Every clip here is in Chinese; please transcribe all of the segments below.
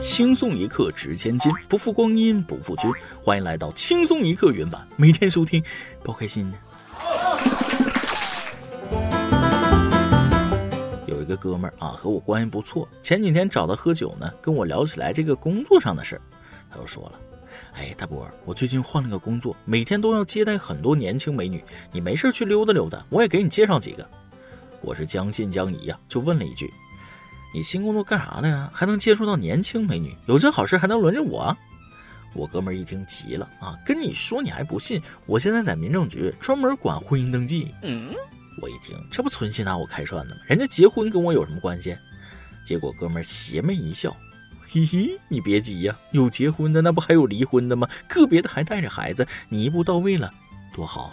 轻松一刻值千金，不负光阴不负君。欢迎来到轻松一刻原版，每天收听，多开心呢。有一个哥们儿和我关系不错，前几天找他喝酒呢，跟我聊起来这个工作上的事儿。他就说了，大波，我最近换了个工作，每天都要接待很多年轻美女，你没事去溜达溜达，我也给你介绍几个。我是将信将疑就问了一句，你新工作干啥的呀？还能接触到年轻美女？有这好事还能轮着我？我哥们儿一听急了跟你说你还不信，我现在在民政局专门管婚姻登记。我一听，这不存心拿我开涮的吗？人家结婚跟我有什么关系？结果哥们儿邪魅一笑，嘿嘿，你别急呀，有结婚的那不还有离婚的吗？个别的还带着孩子，你一步到位了多好。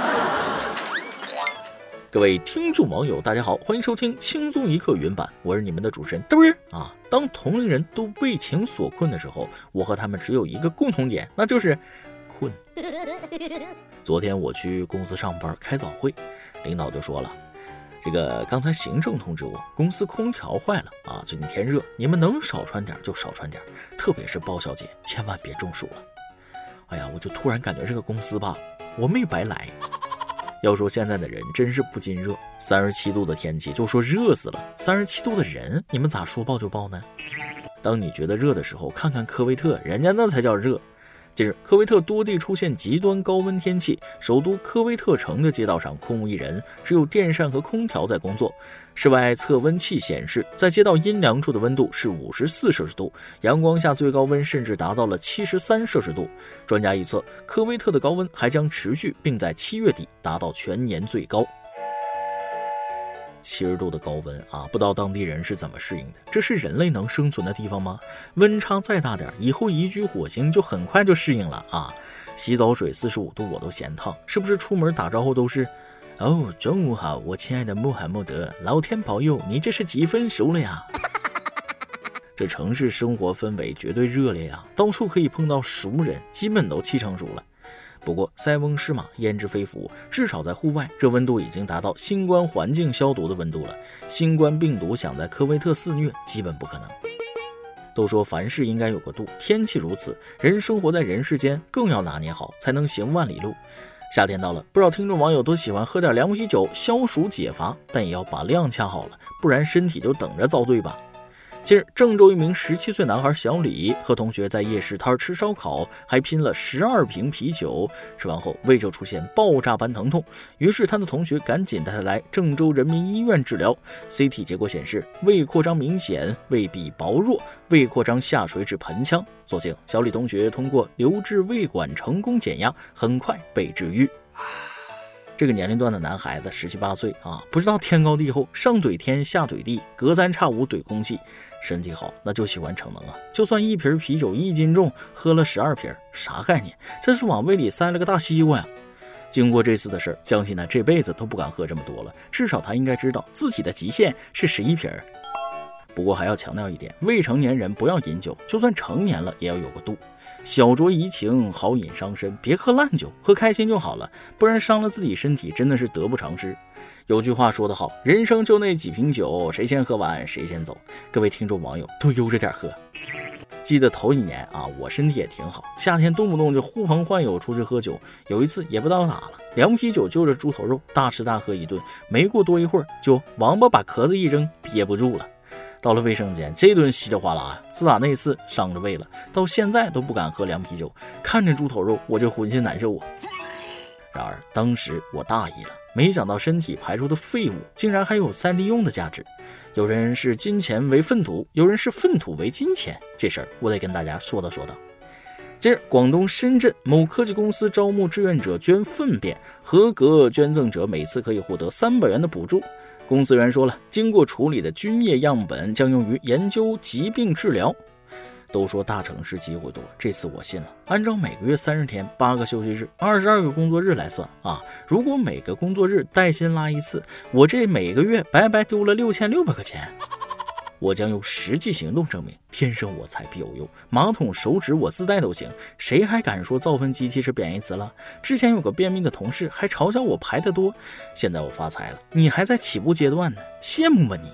各位听众网友大家好，欢迎收听轻松一刻原版，我是你们的主持人嘚儿当同龄人都为情所困的时候，我和他们只有一个共同点，那就是困。昨天我去公司上班开早会，领导就说了，这个刚才行政通知我，公司空调坏了最近天热，你们能少穿点就少穿点，特别是包小姐千万别中暑了。我就突然感觉这个公司吧，我没白来。要说现在的人真是不禁热，37度的天气就说热死了，37度的人你们咋说爆就爆呢？当你觉得热的时候，看看科威特，人家那才叫热。近日，科威特多地出现极端高温天气，首都科威特城的街道上空无一人，只有电扇和空调在工作。室外测温器显示，在街道阴凉处的温度是54摄氏度，阳光下最高温甚至达到了73摄氏度。专家预测，科威特的高温还将持续，并在7月底达到全年最高。70度的高温不知道当地人是怎么适应的？这是人类能生存的地方吗？温差再大点，以后移居火星就很快就适应了洗澡水45度我都嫌烫，是不是出门打招呼都是中午好，我亲爱的穆罕默德，老天保佑，你这是几分熟了呀？这城市生活氛围绝对热烈到处可以碰到熟人，基本都气成熟了。不过塞翁失马焉知非福，至少在户外，这温度已经达到新冠环境消毒的温度了。新冠病毒想在科威特肆虐，基本不可能。都说凡事应该有个度，天气如此，人生活在人世间，更要拿捏好，才能行万里路。夏天到了，不少听众网友都喜欢喝点凉啤酒消暑解乏，但也要把量掐好了，不然身体就等着遭罪吧。近日，郑州一名17岁男孩小李和同学在夜市摊吃烧烤，还拼了12瓶啤酒。吃完后，胃就出现爆炸般疼痛，于是他的同学赶紧带他来郑州人民医院治疗。CT 结果显示，胃扩张明显，胃壁薄弱，胃扩张下垂至盆腔。所幸小李同学通过留置胃管成功减压，很快被治愈。这个年龄段的男孩子17、18岁不知道天高地厚，上怼天下怼地，隔三差五怼空气。身体好那就喜欢逞能就算一瓶啤酒1斤重，喝了12瓶，啥概念？这是往胃里塞了个大西瓜呀！经过这次的事儿，相信他这辈子都不敢喝这么多了，至少他应该知道自己的极限是11瓶。不过还要强调一点，未成年人不要饮酒，就算成年了也要有个度。小酌怡情，好饮伤身，别喝烂酒，喝开心就好了，不然伤了自己身体真的是得不偿失。有句话说得好，人生就那几瓶酒，谁先喝完谁先走。各位听众网友都悠着点喝。记得头几年我身体也挺好，夏天动不动就呼朋唤友出去喝酒。有一次也不知道咋了，凉啤酒就着猪头肉大吃大喝一顿，没过多一会儿就王八把壳子一扔，憋不住了。到了卫生间，这顿稀里哗啦自打那次伤着胃了，到现在都不敢喝凉啤酒，看着猪头肉我就浑身难受然而当时我大意了，没想到身体排出的废物竟然还有再利用的价值。有人是金钱为粪土，有人是粪土为金钱，这事儿我得跟大家说道。近日，广东深圳某科技公司招募志愿者捐粪便，合格捐赠者每次可以获得300元的补助。公司人员说了，经过处理的菌液样本将用于研究疾病治疗。都说大城市机会多，这次我信了。按照每个月30天8个休息日22个工作日来算如果每个工作日带薪拉一次，我这每个月白白丢了6600块钱。我将用实际行动证明，天生我材必有用，马桶手指我自带都行，谁还敢说造粪机器是贬义词了？之前有个便秘的同事还嘲笑我排得多，现在我发财了，你还在起步阶段呢，羡慕吧你？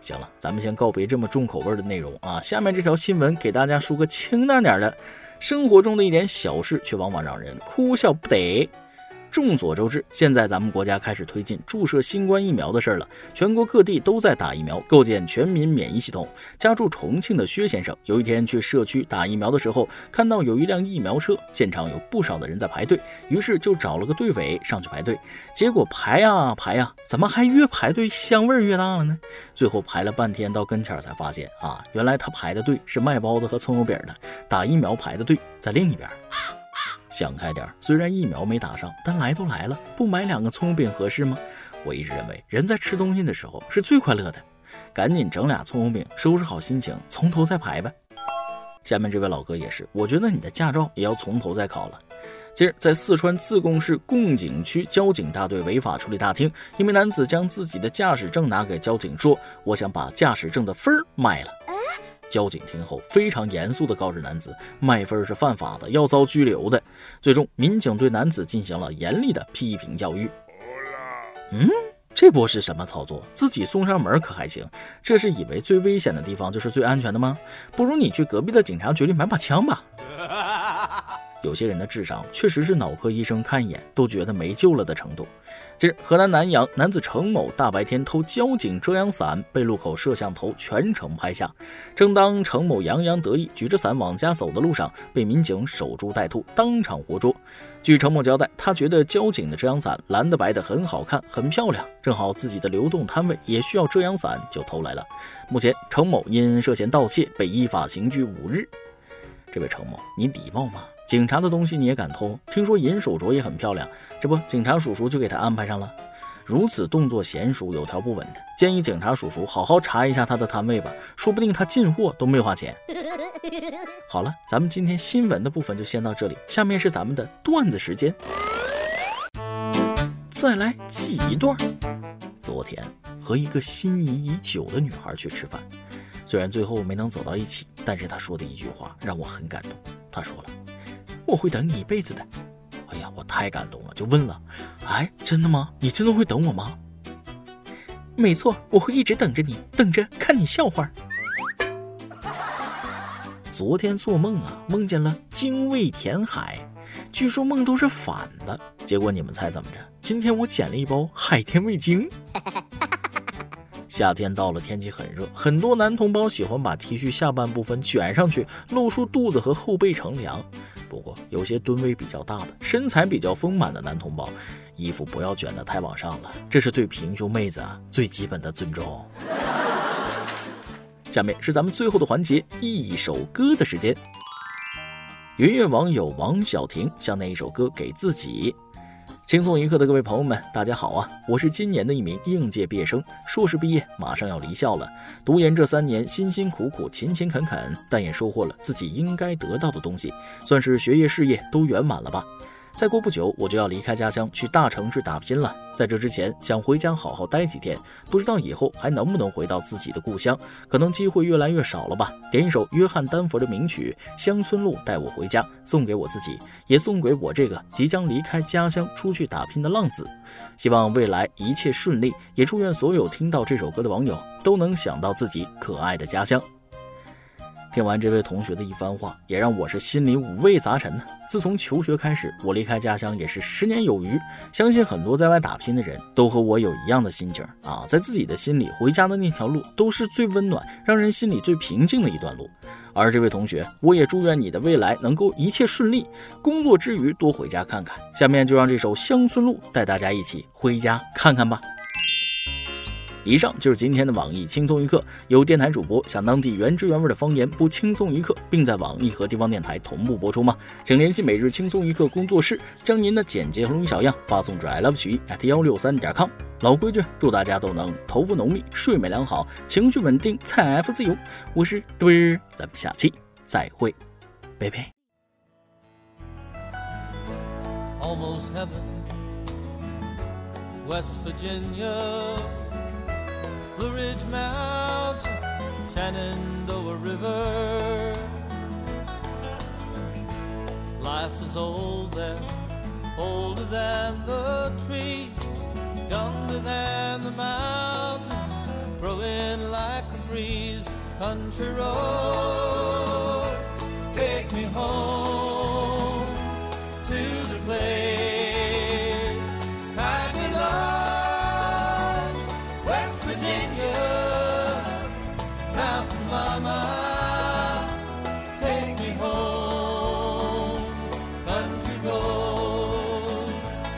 行了，咱们先告别这么重口味的内容啊。下面这条新闻给大家说个清淡点的，生活中的一点小事却往往让人哭笑不得。众所周知，现在咱们国家开始推进注射新冠疫苗的事儿了，全国各地都在打疫苗，构建全民免疫系统。家住重庆的薛先生，有一天去社区打疫苗的时候，看到有一辆疫苗车，现场有不少的人在排队，于是就找了个队尾上去排队。结果排呀排呀，怎么还越排队香味越大了呢？最后排了半天，到跟前才发现啊，原来他排的队是卖包子和葱油饼的，打疫苗排的队在另一边。想开点，虽然疫苗没打上，但来都来了，不买2个葱油饼合适吗？我一直认为人在吃东西的时候是最快乐的，赶紧整2葱油饼，收拾好心情，从头再排吧。下面这位老哥也是，我觉得你的驾照也要从头再考了。近日，在四川自贡市贡井区交警大队违法处理大厅，一名男子将自己的驾驶证拿给交警说：“我想把驾驶证的分卖了。”交警听后非常严肃地告知男子，卖分是犯法的，要遭拘留的。最终，民警对男子进行了严厉的批评教育。这波是什么操作？自己送上门可还行？这是以为最危险的地方就是最安全的吗？不如你去隔壁的警察局里买把枪吧。有些人的智商确实是脑科医生看一眼都觉得没救了的程度。近日，河南南阳男子程某大白天偷交警遮阳伞，被路口摄像头全程拍下。正当程某洋洋得意举着伞往家走的路上，被民警守株待兔，当场活捉。据程某交代，他觉得交警的遮阳伞蓝的白的很好看很漂亮，正好自己的流动摊位也需要遮阳伞，就偷来了。目前程某因涉嫌盗窃被依法刑拘5日。这位程某，你礼貌吗？警察的东西你也敢偷？听说银手镯也很漂亮，这不警察叔叔就给他安排上了。如此动作娴熟有条不紊的，建议警察叔叔好好查一下他的摊位吧，说不定他进货都没花钱。好了，咱们今天新闻的部分就先到这里，下面是咱们的段子时间。再来记一段。昨天和一个心仪已久的女孩去吃饭，虽然最后没能走到一起，但是她说的一句话让我很感动。她说了：“我会等你一辈子的。”哎呀，我太感动了，就问了：“哎，真的吗？你真的会等我吗？”没错，我会一直等着你，等着看你笑话。昨天做梦啊，梦见了精卫填海，据说梦都是反的。结果你们猜怎么着？今天我捡了一包海天味精。夏天到了，天气很热，很多男同胞喜欢把 T 恤下半部分卷上去，露出肚子和后背乘凉。不过有些吨位比较大的、身材比较丰满的男同胞，衣服不要卷得太往上了，这是对平胸妹子最基本的尊重。下面是咱们最后的环节，一首歌的时间。云乐网友王小婷向那一首歌给自己。轻松一刻的各位朋友们，大家好啊！我是今年的一名应届毕业生，硕士毕业，马上要离校了。读研这3年，辛辛苦苦，勤勤恳恳，但也收获了自己应该得到的东西，算是学业事业都圆满了吧。再过不久，我就要离开家乡去大城市打拼了。在这之前，想回家好好待几天，不知道以后还能不能回到自己的故乡，可能机会越来越少了吧。点一首约翰丹佛的名曲《乡村路带我回家》，送给我自己，也送给我这个即将离开家乡出去打拼的浪子。希望未来一切顺利，也祝愿所有听到这首歌的网友都能想到自己可爱的家乡。听完这位同学的一番话，也让我是心里五味杂陈呢。自从求学开始，我离开家乡也是10年有余，相信很多在外打拼的人都和我有一样的心情啊，在自己的心里，回家的那条路都是最温暖，让人心里最平静的一段路。而这位同学，我也祝愿你的未来能够一切顺利，工作之余多回家看看。下面就让这首《乡村路》带大家一起回家看看吧。以上就是今天的网易轻松一刻，由电台主播向当地原汁原味的方言播轻松一刻，并在网易和地方电台同步播出吗？请联系每日轻松一刻工作室，将您的简介和录音小样发送至 iLoveChi@163.com。老规矩，祝大家都能头发浓密，睡眠良好，情绪稳定，财富自由。我是墩儿，咱们下期再会，拜拜。 Almost heaven, West Virginia.Blue Ridge Mountain, Shenandoah River. Life is old there, older than the trees, younger than the mountains, growing like a breeze. Country roads, take me home to the place I belong. West Virginia, Mountain Mama, take me home. Country roads,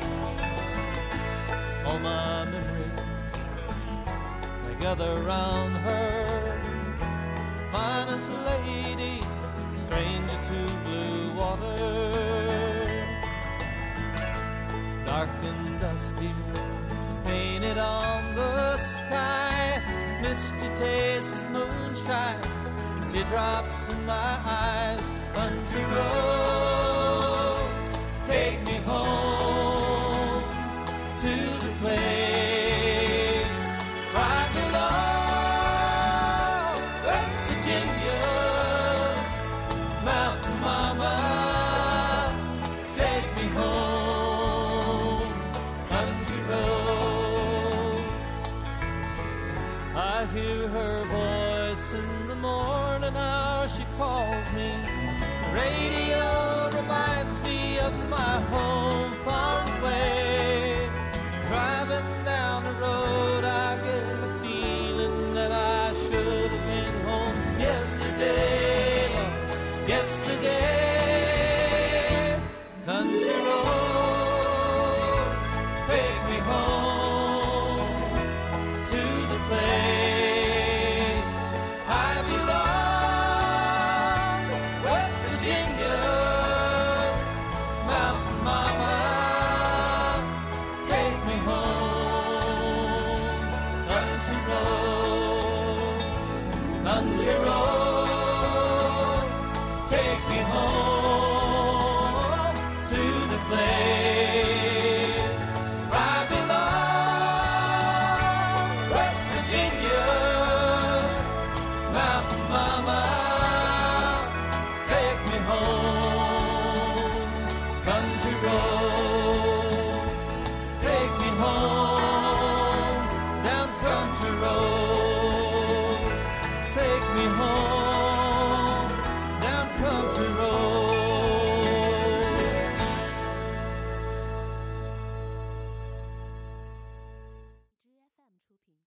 all my memories, they gather round her. Finest lady, stranger to blue water. Dark and dusty, painted on the sky. Misty taste of moonshine, teardrops in my eyes. Country roads, take me home to the place I belong. West Virginia, Mountain Mama, take me home. Country roads, I hear her voice in the morning hour. She calls me. The radio reminds me of my home far away. Driving down the road, I get the feeling that I should have been home yesterday, Lord, yesterday. Country roads, take me home to the place I belong. West Virginia, Mountain Mama, take me home. Country roads, country roads, take me home to the place I belong. West Virginia, Mountain Mama, take me home. Country roads.